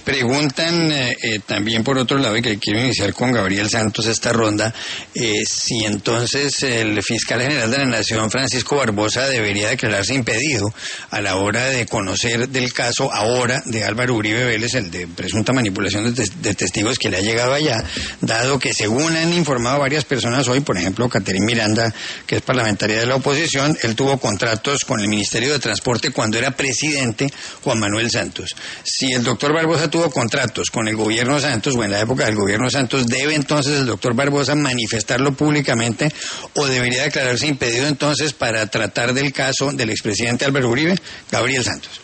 Preguntan también por otro lado, y que quiero iniciar con Gabriel Santos esta ronda, si entonces el fiscal general de la Nación, Francisco Barbosa, debería declararse impedido a la hora de conocer del caso ahora de Álvaro Uribe Vélez, el de presunta manipulación de testigos que le ha llegado allá, dado que según han informado varias personas hoy, por ejemplo, Catherine Miranda, que es parlamentaria de la oposición, él tuvo contratos con el Ministerio de Transporte cuando era presidente Juan Manuel Santos. Si el doctor Barbosa tuvo contratos con el gobierno Santos o en la época del gobierno Santos, ¿debe entonces el doctor Barbosa manifestarlo públicamente o debería declararse impedido entonces para tratar del caso del expresidente Álvaro Uribe? Gabriel Santos.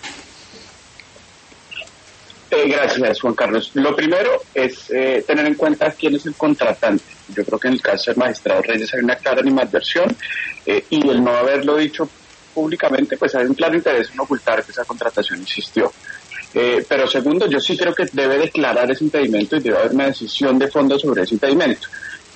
Gracias, Juan Carlos. Lo primero es tener en cuenta quién es el contratante. Yo creo que en el caso del magistrado Reyes hay una clara animadversión y el no haberlo dicho públicamente, pues hay un claro interés en ocultar que esa contratación existió. Pero segundo, yo sí creo que debe declarar ese impedimento y debe haber una decisión de fondo sobre ese impedimento.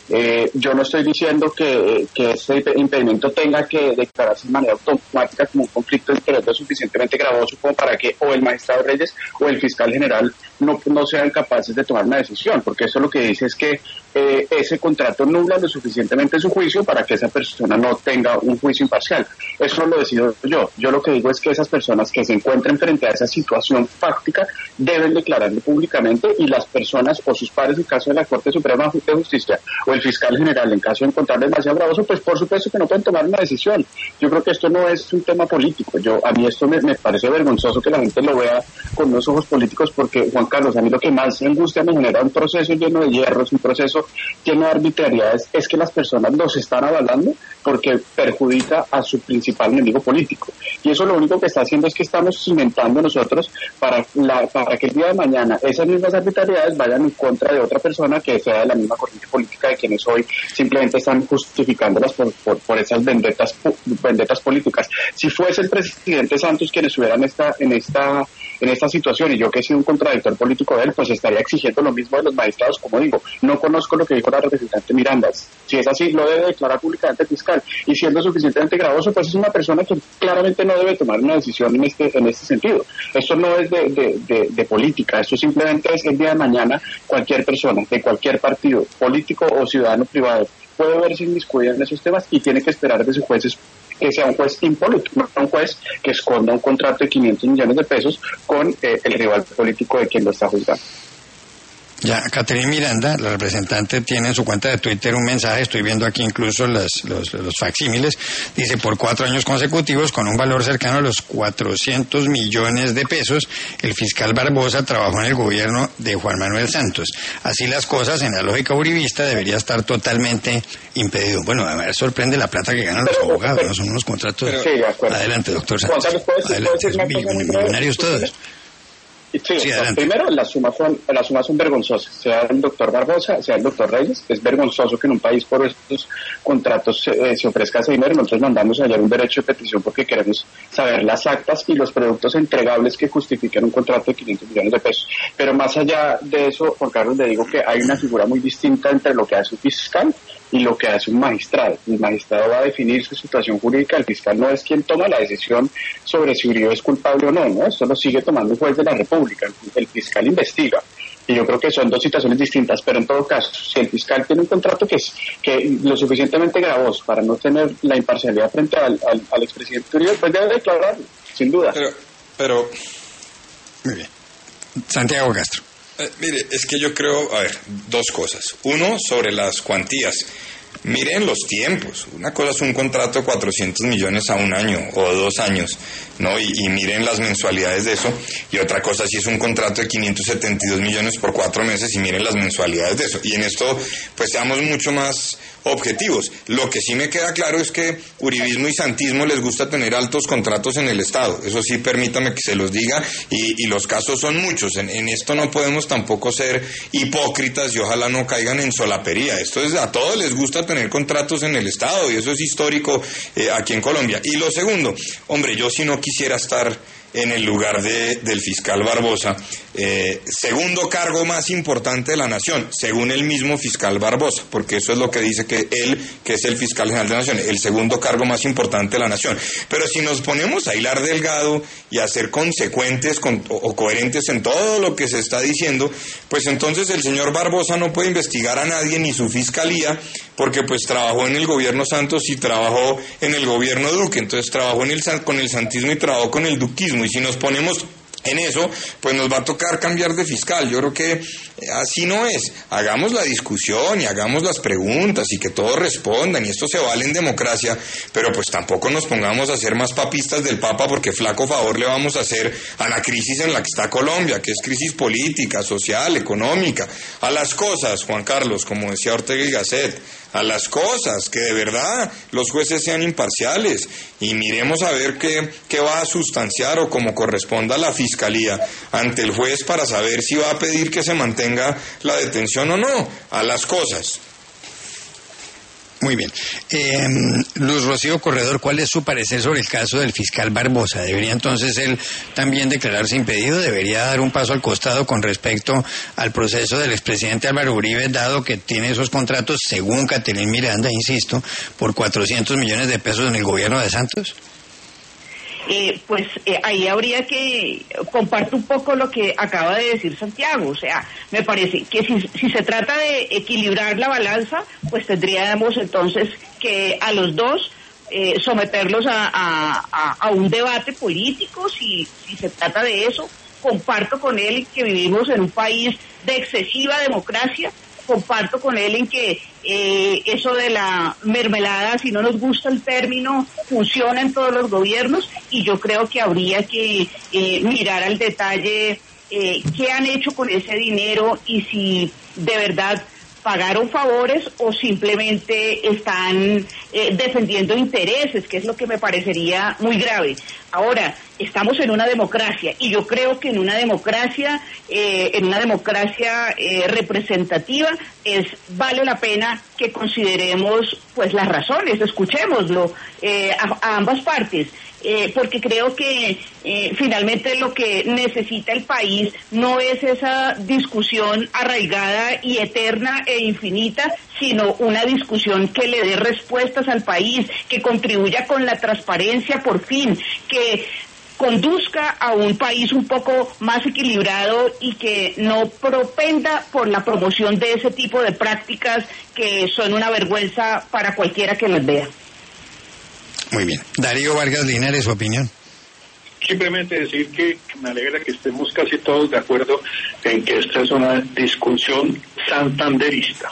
Yo no estoy diciendo que ese impedimento tenga que declararse de manera automática como un conflicto de interés lo suficientemente gravoso como para que o el magistrado Reyes o el fiscal general no sean capaces de tomar una decisión, porque eso lo que dice es que ese contrato nubla lo suficientemente su juicio para que esa persona no tenga un juicio imparcial. Eso no lo decido yo. Yo lo que digo es que esas personas que se encuentren frente a esa situación fáctica deben declararlo públicamente y las personas o sus pares en caso de la Corte Suprema de Justicia o el fiscal general en caso de encontrarle demasiado gravoso, pues por supuesto que no pueden tomar una decisión. Yo creo que esto no es un tema político. A mí esto me parece vergonzoso que la gente lo vea con unos ojos políticos porque, Juan Carlos, a mí lo que más angustia me genera un proceso lleno de hierros, un proceso lleno de arbitrariedades, es que las personas los están avalando porque perjudica a su principal enemigo político. Y eso lo único que está haciendo es que estamos cimentando nosotros para que el día de mañana esas mismas arbitrariedades vayan en contra de otra persona que sea de la misma corriente política de quienes hoy simplemente están justificándolas por esas vendetas políticas. Si fuese el presidente Santos quien estuviera en esta situación y yo que he sido un contradictor político de él, pues estaría exigiendo lo mismo de los magistrados, como digo. No conozco lo que dijo la representante Miranda. Si es así, lo debe declarar públicamente el fiscal. Y siendo suficientemente gravoso, pues es una persona que claramente no debe tomar una decisión en este sentido. Esto no es de política, esto simplemente es que el día de mañana cualquier persona de cualquier partido político o ciudadano privado puede verse inmiscuido en esos temas y tiene que esperar de sus jueces que sea un juez impolítico, no un juez que esconda un contrato de 500 millones de pesos con el rival político de quien lo está juzgando. Ya, Catherine Miranda, la representante, tiene en su cuenta de Twitter un mensaje, estoy viendo aquí incluso los facsímiles, dice: por 4 años consecutivos, con un valor cercano a los 400 millones de pesos, el fiscal Barbosa trabajó en el gobierno de Juan Manuel Santos. Así las cosas, en la lógica uribista, debería estar totalmente impedido. Bueno, a ver, sorprende la plata que ganan los abogados, ¿no? Son unos contratos... Sí, de acuerdo. Adelante, doctor Santos. Adelante, millonarios todos. Sí, primero, las sumas son vergonzosas, sea el doctor Barbosa, sea el doctor Reyes. Es vergonzoso que en un país por estos contratos se ofrezca ese dinero. Nosotros mandamos ayer un derecho de petición porque queremos saber las actas y los productos entregables que justifiquen un contrato de 500 millones de pesos. Pero más allá de eso, Juan Carlos, le digo que hay una figura muy distinta entre lo que hace un fiscal y lo que hace un magistrado. El magistrado va a definir su situación jurídica, el fiscal no es quien toma la decisión sobre si Uribe es culpable o no, ¿no? Esto lo sigue tomando un juez de la República, el fiscal investiga. Y yo creo que son dos situaciones distintas, pero en todo caso, si el fiscal tiene un contrato que es lo suficientemente gravoso para no tener la imparcialidad frente al expresidente Uribe, pues debe declararlo, sin duda. Pero... Muy bien. Santiago Castro. Mire, es que yo creo, dos cosas. Uno, sobre las cuantías. Miren los tiempos. Una cosa es un contrato de 400 millones a un año o 2 años, ¿no? Y miren las mensualidades de eso. Y otra cosa si es un contrato de 572 millones por 4 meses y miren las mensualidades de eso. Y en esto, pues seamos mucho más objetivos. Lo que sí me queda claro es que uribismo y santismo les gusta tener altos contratos en el Estado. Eso sí, permítame que se los diga, y los casos son muchos. En esto no podemos tampoco ser hipócritas y ojalá no caigan en solapería. Esto es, a todos les gusta tener contratos en el Estado y eso es histórico aquí en Colombia. Y lo segundo, hombre, yo sí no quisiera estar en el lugar del fiscal Barbosa, segundo cargo más importante de la nación, según el mismo fiscal Barbosa, porque eso es lo que dice que él, que es el fiscal general de la nación, el segundo cargo más importante de la nación. Pero si nos ponemos a hilar delgado y a ser consecuentes o coherentes en todo lo que se está diciendo, pues entonces el señor Barbosa no puede investigar a nadie ni su fiscalía, porque pues trabajó en el gobierno Santos y trabajó en el gobierno Duque, entonces trabajó con el santismo y trabajó con el duquismo, y si nos ponemos en eso, pues nos va a tocar cambiar de fiscal. Yo creo que así no es. Hagamos la discusión y hagamos las preguntas y que todos respondan, y esto se vale en democracia, pero pues tampoco nos pongamos a ser más papistas del Papa, porque flaco favor le vamos a hacer a la crisis en la que está Colombia, que es crisis política, social, económica, a las cosas, Juan Carlos, como decía Ortega y Gasset, a las cosas, que de verdad los jueces sean imparciales y miremos a ver qué va a sustanciar o como corresponda a la fiscalía ante el juez para saber si va a pedir que se mantenga la detención o no, a las cosas. Muy bien. Luz Rocío Corredor, ¿cuál es su parecer sobre el caso del fiscal Barbosa? ¿Debería entonces él también declararse impedido? ¿Debería dar un paso al costado con respecto al proceso del expresidente Álvaro Uribe, dado que tiene esos contratos, según Caterine Miranda, insisto, por 400 millones de pesos en el gobierno de Santos? Ahí habría que comparto un poco lo que acaba de decir Santiago. O sea, me parece que si se trata de equilibrar la balanza, pues tendríamos entonces que a los dos someterlos a un debate político. Si se trata de eso, comparto con él que vivimos en un país de excesiva democracia. Comparto con él en que eso de la mermelada, si no nos gusta el término, funciona en todos los gobiernos, y yo creo que habría que mirar al detalle qué han hecho con ese dinero y si de verdad pagaron favores o simplemente están defendiendo intereses, que es lo que me parecería muy grave. Ahora, estamos en una democracia, y yo creo que en una democracia representativa vale la pena que consideremos pues las razones, escuchémoslo a ambas partes. Porque creo que finalmente lo que necesita el país no es esa discusión arraigada y eterna e infinita, sino una discusión que le dé respuestas al país, que contribuya con la transparencia por fin, que conduzca a un país un poco más equilibrado y que no propenda por la promoción de ese tipo de prácticas que son una vergüenza para cualquiera que las vea. Muy bien. Darío Vargas Linares, su opinión. Simplemente decir que me alegra que estemos casi todos de acuerdo en que esta es una discusión santanderista.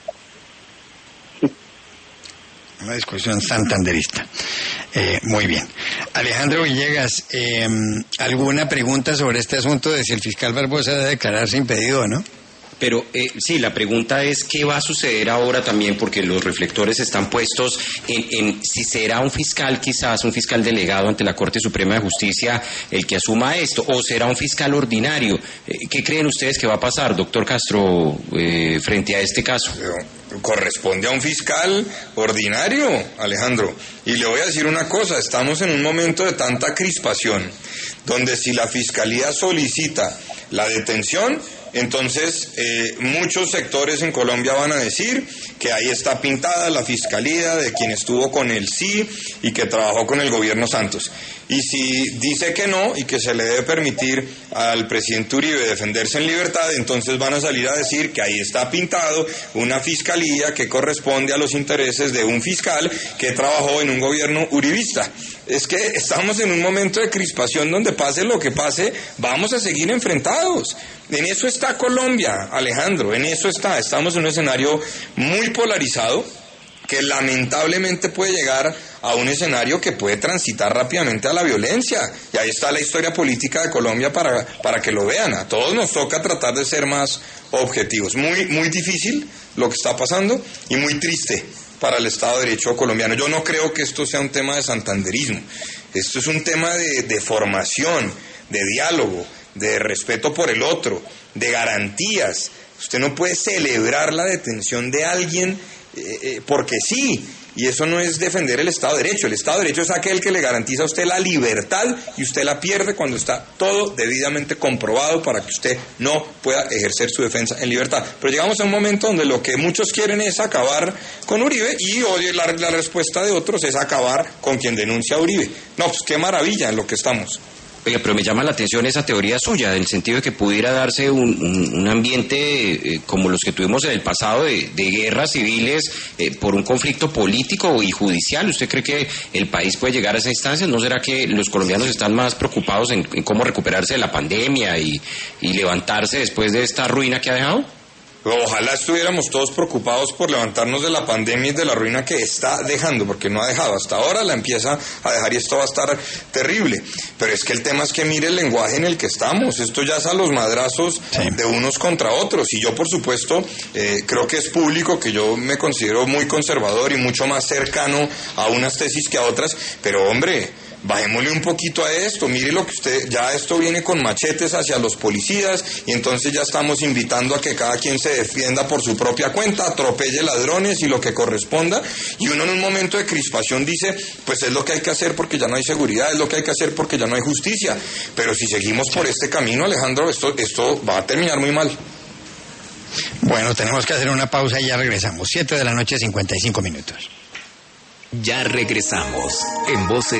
Una discusión santanderista. Muy bien. Alejandro Villegas, ¿alguna pregunta sobre este asunto de si el fiscal Barbosa debe declararse impedido o no? Pero sí, la pregunta es qué va a suceder ahora también, porque los reflectores están puestos en si será un fiscal, quizás un fiscal delegado ante la Corte Suprema de Justicia el que asuma esto, o será un fiscal ordinario. ¿Qué creen ustedes que va a pasar, doctor Castro, frente a este caso? Corresponde a un fiscal ordinario, Alejandro. Y le voy a decir una cosa, estamos en un momento de tanta crispación, donde si la Fiscalía solicita la detención, entonces muchos sectores en Colombia van a decir que ahí está pintada la Fiscalía de quien estuvo con el sí y que trabajó con el gobierno Santos. Y si dice que no y que se le debe permitir al presidente Uribe defenderse en libertad, entonces van a salir a decir que ahí está pintado una fiscalía que corresponde a los intereses de un fiscal que trabajó en un gobierno uribista. Es que estamos en un momento de crispación donde pase lo que pase, vamos a seguir enfrentados. En eso está Colombia, Alejandro, en eso está. Estamos en un escenario muy polarizado, que lamentablemente puede llegar a un escenario que puede transitar rápidamente a la violencia. Y ahí está la historia política de Colombia para que lo vean. A todos nos toca tratar de ser más objetivos. Muy, muy difícil lo que está pasando y muy triste para el Estado de Derecho colombiano. Yo no creo que esto sea un tema de santanderismo. Esto es un tema de formación, de diálogo, de respeto por el otro, de garantías. Usted no puede celebrar la detención de alguien porque sí, y eso no es defender el Estado de Derecho. El Estado de Derecho es aquel que le garantiza a usted la libertad y usted la pierde cuando está todo debidamente comprobado para que usted no pueda ejercer su defensa en libertad. Pero llegamos a un momento donde lo que muchos quieren es acabar con Uribe y hoy la respuesta de otros es acabar con quien denuncia a Uribe. No, pues qué maravilla en lo que estamos. Oiga, pero me llama la atención esa teoría suya, del sentido de que pudiera darse un ambiente como los que tuvimos en el pasado de guerras civiles por un conflicto político y judicial. ¿Usted cree que el país puede llegar a esa instancia? ¿No será que los colombianos están más preocupados en cómo recuperarse de la pandemia y levantarse después de esta ruina que ha dejado? Ojalá estuviéramos todos preocupados por levantarnos de la pandemia y de la ruina que está dejando, porque no ha dejado. Hasta ahora la empieza a dejar y esto va a estar terrible. Pero es que el tema es que mire el lenguaje en el que estamos. Esto ya es a los madrazos de unos contra otros. Y yo, por supuesto, creo que es público que yo me considero muy conservador y mucho más cercano a unas tesis que a otras. Pero, hombre, bajémosle un poquito a esto, mire lo que usted, ya esto viene con machetes hacia los policías y entonces ya estamos invitando a que cada quien se defienda por su propia cuenta, atropelle ladrones y lo que corresponda, y uno en un momento de crispación dice, pues es lo que hay que hacer porque ya no hay seguridad, es lo que hay que hacer porque ya no hay justicia, pero si seguimos por este camino, Alejandro, esto va a terminar muy mal. Bueno, tenemos que hacer una pausa y ya regresamos, 7:55 PM. Ya regresamos en Voces.